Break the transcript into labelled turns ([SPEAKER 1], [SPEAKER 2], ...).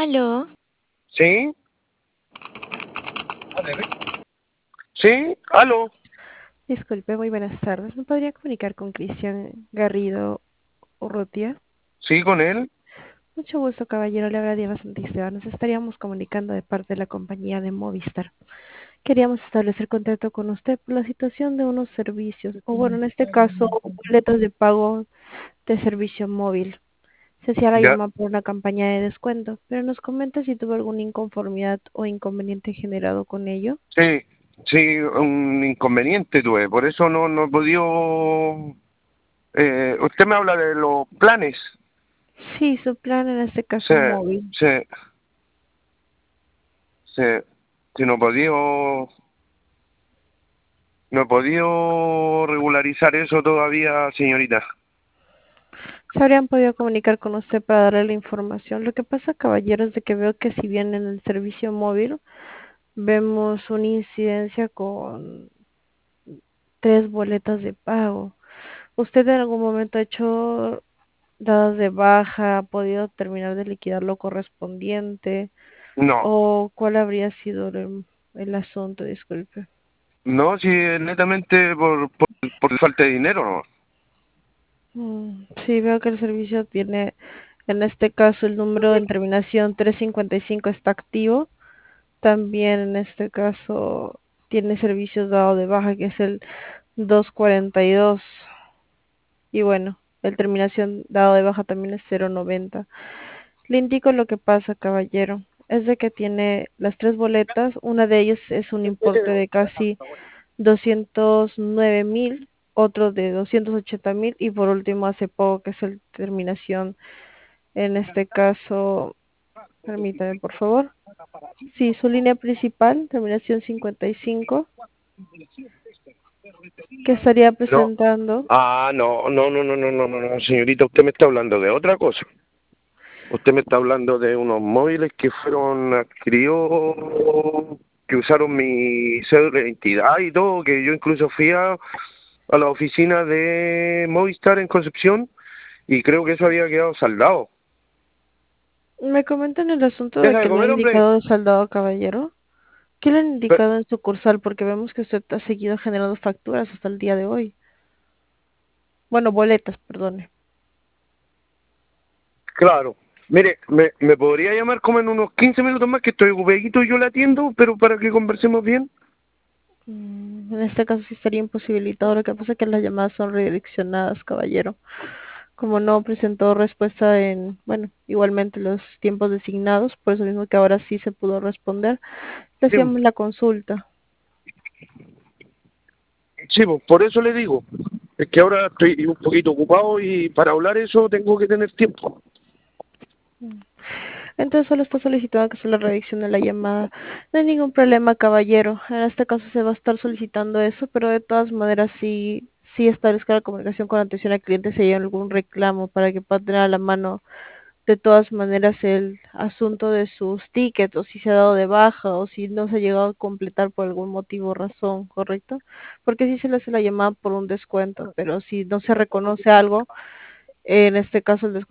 [SPEAKER 1] Aló,
[SPEAKER 2] ¿Sí? ¿Sí? ¿Aló?
[SPEAKER 3] Disculpe, muy buenas tardes. ¿Me podría comunicar con Cristian Garrido Urrutia?
[SPEAKER 2] ¿Sí con él?
[SPEAKER 3] Mucho gusto, caballero. Le habla Diana Santisteba. Nos estaríamos comunicando de parte de la compañía de Movistar. Queríamos establecer contacto con usted por la situación de unos servicios, o bueno, en este caso, boletos de pago de servicio móvil. Se hacía la
[SPEAKER 2] Ya.
[SPEAKER 3] llamada por una campaña de descuento, pero nos comenta si tuvo alguna inconformidad o inconveniente generado con ello.
[SPEAKER 2] Sí, sí, un inconveniente tuve, por eso no he podido... usted me habla de los planes.
[SPEAKER 3] Sí, su plan en este
[SPEAKER 2] Sí,
[SPEAKER 3] caso móvil.
[SPEAKER 2] sí, sí. Sí, no he podido regularizar eso todavía, señorita.
[SPEAKER 3] Se habrían podido comunicar con usted para darle la información. Lo que pasa, caballero, es de que veo que si bien en el servicio móvil vemos una incidencia con 3 boletas de pago. ¿Usted en algún momento ha hecho dadas de baja, ha podido terminar de liquidar lo correspondiente?
[SPEAKER 2] No,
[SPEAKER 3] ¿O cuál habría sido el asunto? Disculpe.
[SPEAKER 2] no, si es netamente por falta de dinero, no.
[SPEAKER 3] Sí, veo que el servicio tiene, en este caso, el número en terminación 355 está activo. También en este caso tiene servicios dado de baja, que es el 242. Y bueno, el terminación dado de baja también es 090. Le indico lo que pasa, caballero. Es de que tiene las 3 boletas. Una de ellas es un importe de casi 209.000, otro de 280.000 y por último hace poco, que es el terminación, en este caso, permítame por favor. Sí, su línea principal, terminación 55, que estaría
[SPEAKER 2] No.
[SPEAKER 3] presentando.
[SPEAKER 2] No, señorita, usted me está hablando de otra cosa. Usted me está hablando de unos móviles que fueron adquiridos, que usaron mi cédula de identidad y todo, que yo incluso fui a la oficina de Movistar en Concepción y creo que eso había quedado saldado.
[SPEAKER 3] Me comentan el asunto de
[SPEAKER 2] Deja de
[SPEAKER 3] que le han
[SPEAKER 2] comer, hombre.
[SPEAKER 3] indicado saldado, caballero. ¿Qué le han
[SPEAKER 2] Pe-
[SPEAKER 3] indicado en sucursal? Porque vemos que usted ha seguido generando facturas hasta el día de hoy. Bueno, boletas, perdone.
[SPEAKER 2] claro. Mire, me podría llamar como en unos 15 minutos más que estoy ocupadito y yo le atiendo, pero para que conversemos bien.
[SPEAKER 3] En este caso sí estaría imposibilitado. Lo que pasa es que las llamadas son redireccionadas, caballero. Como no presentó respuesta en, bueno, igualmente los tiempos designados, por eso mismo que ahora sí se pudo responder, le
[SPEAKER 2] Sí,
[SPEAKER 3] hacíamos la consulta.
[SPEAKER 2] sí, pues, por eso le digo. Es que ahora estoy un poquito ocupado y para hablar eso tengo que tener tiempo.
[SPEAKER 3] Entonces solo está solicitando que se le redaccione la llamada. No hay ningún problema, caballero. En este caso se va a estar solicitando eso, pero de todas maneras sí establezca la comunicación con atención al cliente si hay algún reclamo para que pueda tener a la mano de todas maneras el asunto de sus tickets, o si se ha dado de baja, o si no se ha llegado a completar por algún motivo o razón, ¿correcto? Porque sí se le hace la llamada por un descuento, pero si no se reconoce algo, en este caso el descuento